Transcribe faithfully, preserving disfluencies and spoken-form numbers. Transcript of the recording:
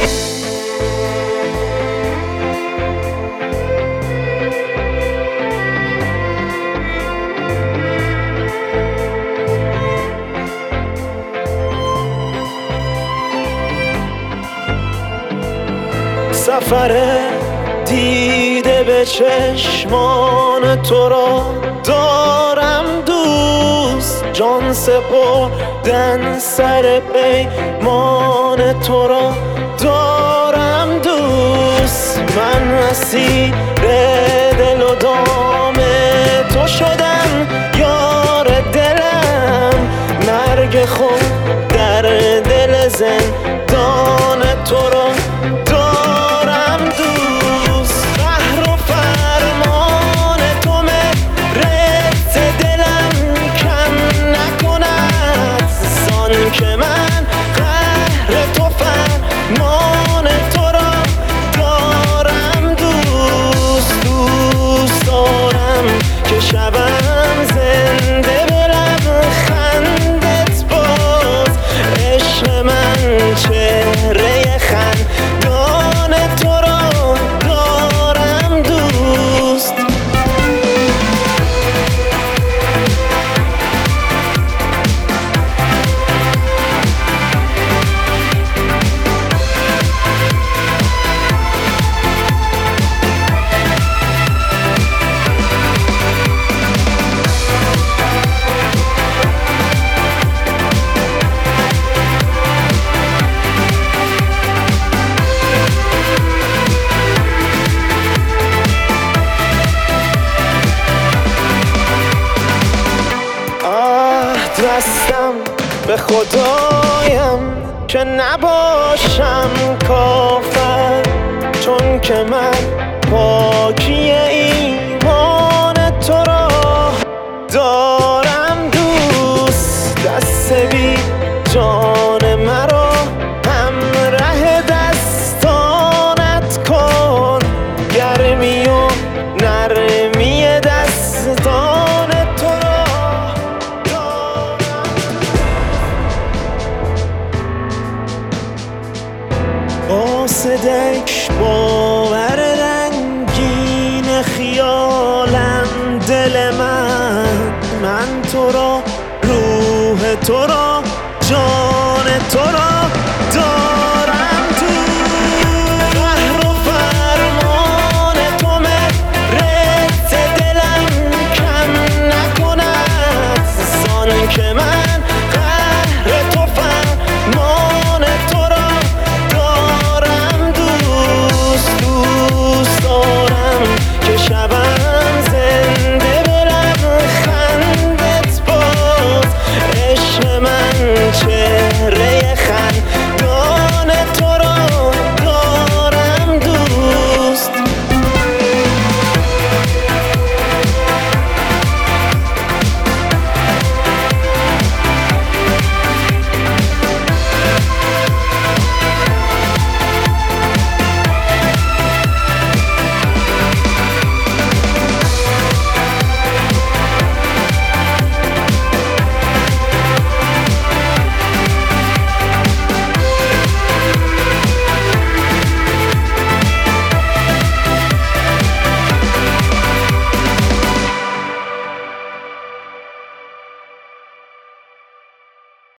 سفر دیده به چشمان تو را دارم دوست، جان سپردن سر پیمان تو را دارم دوست. من اسیر دل و دام تو شدم یار دلم، مرگ خود در دل زندان تو را دارم دوست. قهر و فرمان تو مهرت دلم کم نکند، زان که من قهر تو فرمان تو را دارم دوست. دوست دارم که شبم زنده برم خندت باز، عشق من چهره خندان تو را دارم دوست. دستم به خدایم که نباشم کافر، چون که من پاکی ایمان تو را دارم دوست. دست بی جان مرا همراه دستانت کن، گرمی و نرمی دستان تو را قاصدک باور رنگین خیالم دل من، من تو را روح تو را جان تو را دارم دوست. قهر و فرمان تو مهرت دلم کم نکند، زان که من قهر تو فرمان تو را دارم دوست. دوست دارم که شبم زنده برم خندت باز، عشق من چهره